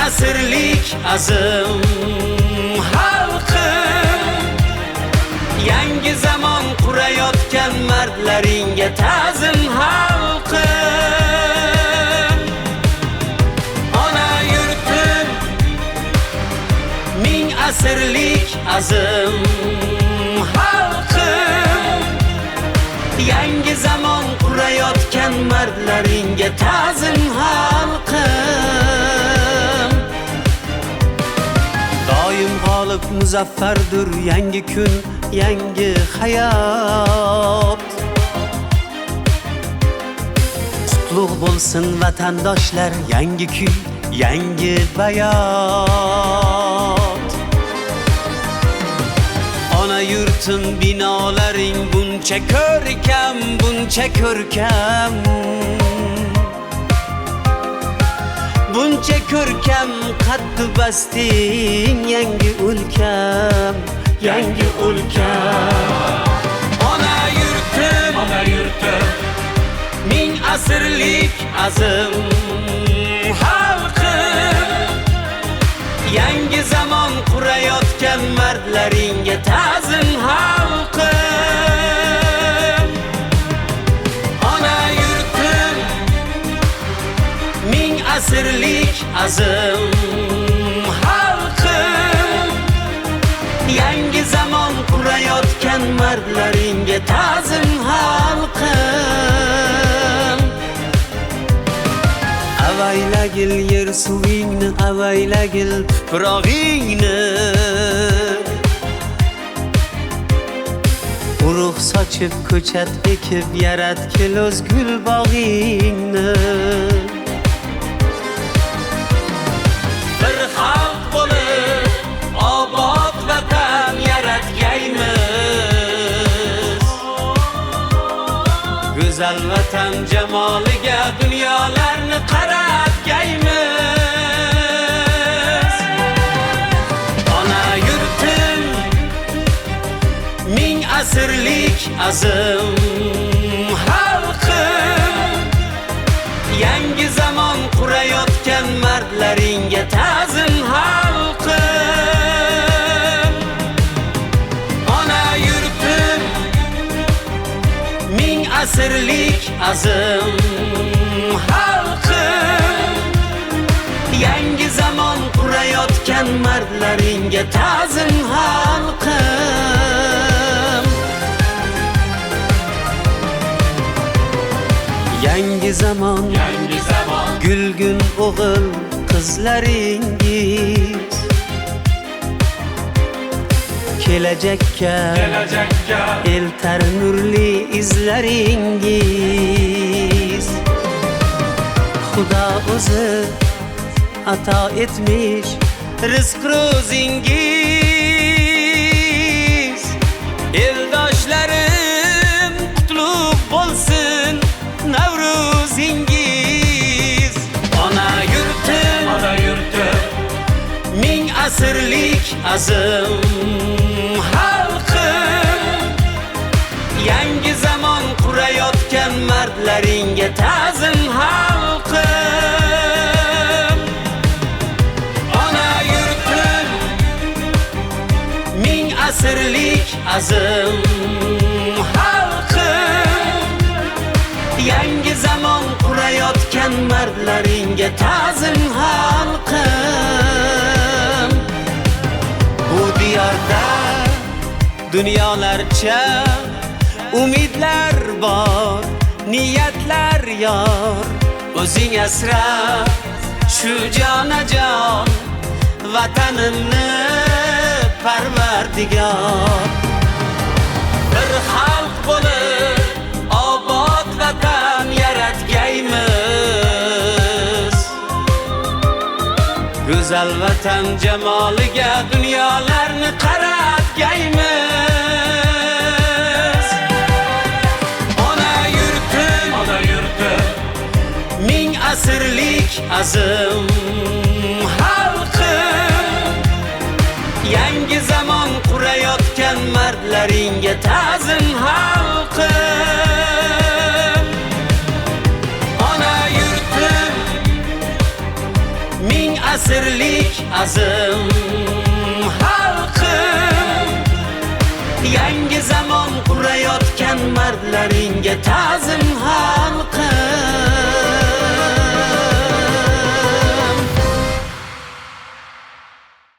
asrlik azim xalqim, yangi zamon qurayotgan mardlaringga ta'zim xalqim. Ona yurtim, ming asrlik azim xalqim, yangi zamon qurayotgan mardlaringga ta'zim xalqim. Doim g'olib muzaffardir yangi kun, yangi hayot. Qutlug' bo'lsin vatandoshlar, yangi kuy, yangi bayot. Ona yurtim, binolaring buncha ko'rkam, buncha ko'rkam, buncha ko'rkam, qaddi basting yangi o'lkam, yangi o'lkam. Ona yurtim, ming asrlik azim xalqim, yangi zamon qurayotgan mardlaringga ta'zim xalqim. Ona yurtim, ming asrlik azim xalqim, yangi zamon qurayotgan mardlaringga ta'zim xalqim. Avaylagil yer suvingni, avaylagil tuprog'ingni, urug' sochib ko'chat ekib yaratgil o'z gul bog'ingni. Bir xalq bo'lib obod vatan yaratgaymiz, go'zal vatan jamoliga dunyolarni qaratgaymiz. Ona yurtim, ming asrlik azim xalqim, yangi zamon qurayotgan mardlaringga ta'zim xalqim. Ona yurtim, ming asrlik azim xalqim, yangi zamon qurayotgan mardlaringga ta'zim xalqim. Yangi zamon, gulgun o'g'il qizlaringiz, kelajakka eltar nurli izlaringiz. Xudo o'zi ato etmish rizq ro'zingiz. Eldoshlarim, qutlug' bo'lsin Navro'zingiz. Ona yurtim, ming asrlik azim xalqim, yangi zamon qurayotgan mardlaringga ta'zim xalqim. Ona yurtim, ming asrlik azim xalqim, yangi zamon qurayotgan mardlaringga ta'zim xalqim. Bu diyorda dunyolarcha umidlar bor, niyatlar yor. O'zing asra shu jonajon vatanimni Parvardigor. Bir xalq bo'lib obod vatan yaratgaymiz, go'zal vatan jamoliga dunyolarni qaratgaymiz. Ona yurtim, ming asrlik azim xalqim, yangi zamon qurayotgan mardlaringga ta'zim xalqim. Ona yurtim, ming asrlik azim xalqim, yangi zamon qurayotgan mardlaringga ta'zim